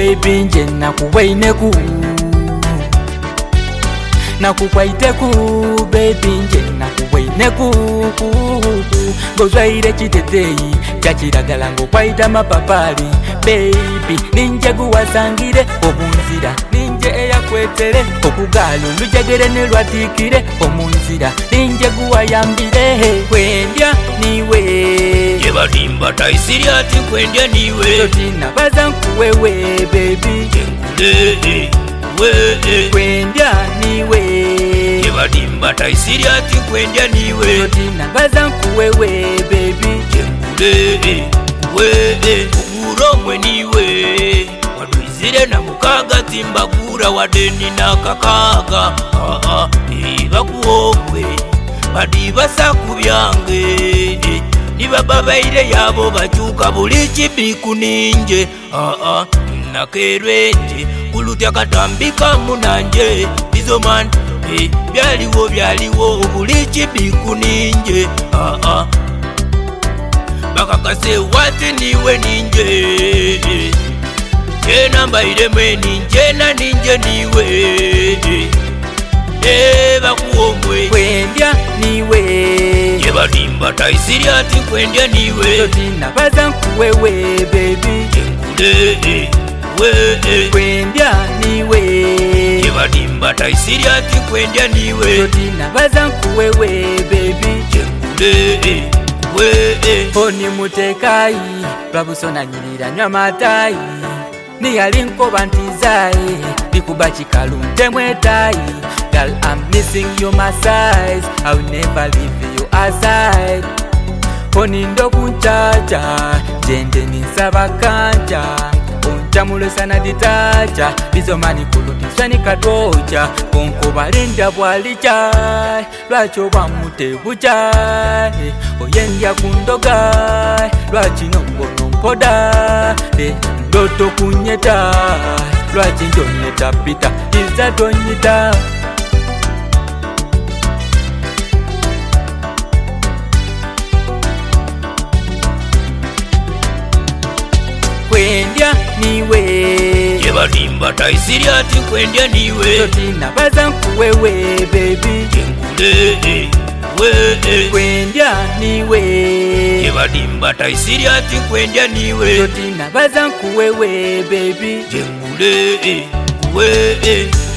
baby nje nakubaineku nakukwaiteku baby nje nakubaineku ngozwaire chiteteyi chachiragala ngokwaita mapapali baby ninje guwasangire omunzira ninje eyakwetere okugalo lujegere nelwatikire omunzira ninje guwayambire kwendya niwe yebalimba taisiri ati kwendya niwe totina baza nkuwewe baby kwendya niwe yebalimba taisiri ati kwendya niwe totina baza nkuwewe baby oguromwe niwe wadwizire na mukaga timbagura wadeni na kakaga bakuomwe badibasa kubyange nibababaire yabo bachuka buli chibiku ninje nakerwenje kulutya katambika munanje bizoman byaliwo buli chibiku ninje bakakase wati niwe ninje namba iremwe ninje na ninje niwe bakuomwe kwendya niwe yebalimba taisiri ati kwendya niwe totina baza nkuwewe baby kwendya niwe yebalimba taisiri ati kwendya niwe totina baza nkuwewe baby oni mutekayi lwabusona nyirira nywa matayi niyali nkoba ntizayi likuba chikalu ntemwetayi girl I'm missing you my size I will never leave you aside oni ndo kunchacha jende nisaba kancha onchamulo sana ditacha bizomani kulutiswa nikatocha konkoba linda bwalicha lwacho bamutebucha oyendya kundoga lwachino ngono mpoda ndoto kunyeta lwachinjonyeta pita izatonyita kwendya niwe yebalimba taisiri ati kwendya niwe totina baza nkuwewe baby kwendya niwe yebalimba taisiri ati kwendya niwe totina baza nkuwewe baby